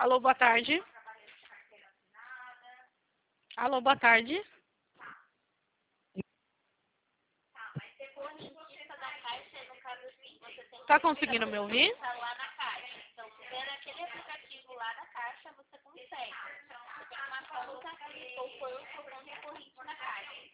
Alô, boa tarde. Alô, boa tarde. Tá conseguindo me ouvir? Tá lá na caixa. Então, se der naquele aplicativo lá na caixa, você consegue. Você tem que marcar o ou foi o seu ponto corrente na caixa.